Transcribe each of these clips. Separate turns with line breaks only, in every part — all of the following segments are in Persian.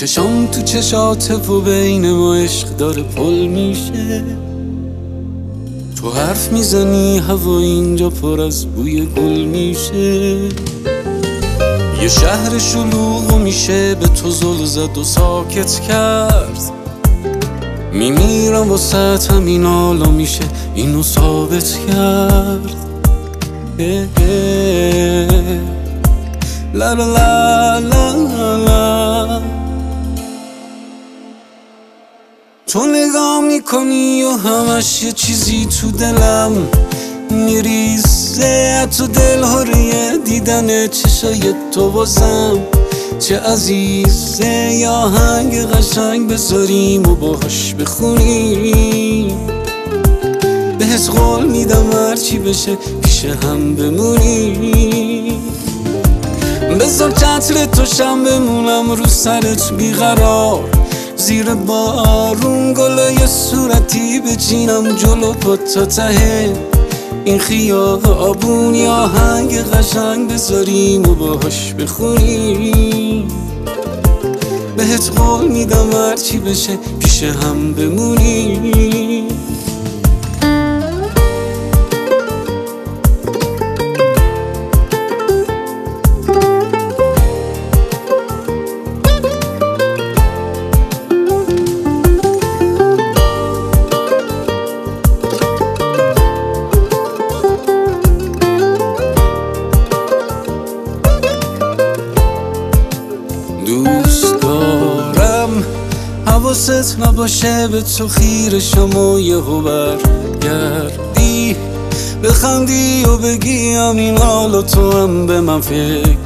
چشام تو چشاته و بین ما عشق داره پل میشه. تو حرف میزنی هوا اینجا پر از بوی گل میشه. یه شهر شلوغ میشه به تو زل زد و ساکت کرد. میمیرم واسه همین حالا میشه اینو ثابت کرد. لا لا لا لا لا. تو نگاه میکنی و همش یه چیزی تو دلم میریزه. تو دل هره دیدن چشای تو واسم چه عزیزه. یا آهنگ قشنگ بذاریم و باهاش بخونیم. بهت قول میدم هرچی بشه پیش هم بمونیم. بذار چتر تو شم بمونم رو سرت بیقرار. زیر بارون گلای صورتی بچینم جلو پات تا ته این خیابون. یا آهنگ قشنگ بذاریم و باهاش بخونیم. بهت قول میدم هرچی بشه پیش هم بمونیم. دوست دارم حواست نباشه به تو خیره شما یهو برگردی. بخندی و بگی همین حالا تو هم به من فکر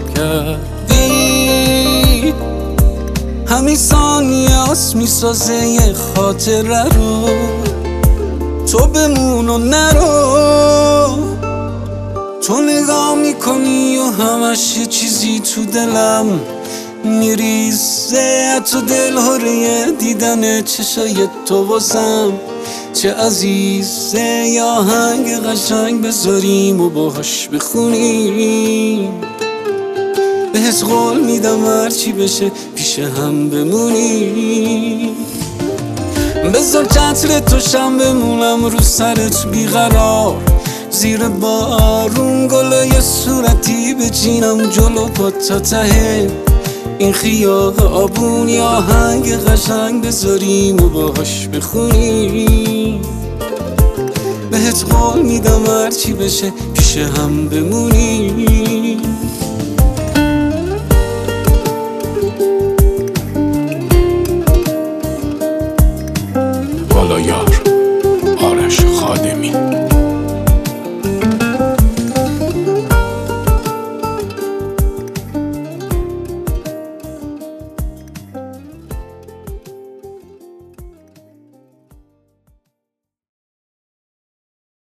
کردی. همین ثانیه هست میسازه یه خاطره رو. تو بمون و نرو. تو نگاه میکنی و همش یه چیزی تو دلم میریزه. تو دل هره دیدن چشای تو واسم چه عزیزه. یا آهنگ قشنگ بذاریم و باهاش بخونیم. بهت قول میدم هرچی بشه پیش هم بمونیم. بذار چتر تو شم بمونم رو سرت بیقرار. زیر بارون گلای صورتی بچینم جلو پات تا ته این خیابون. یا آهنگ قشنگ بذاریم و باهاش بخونیم. بهت قول میدم هرچی بشه پیش هم بمونیم.
والایار آرش خادمی.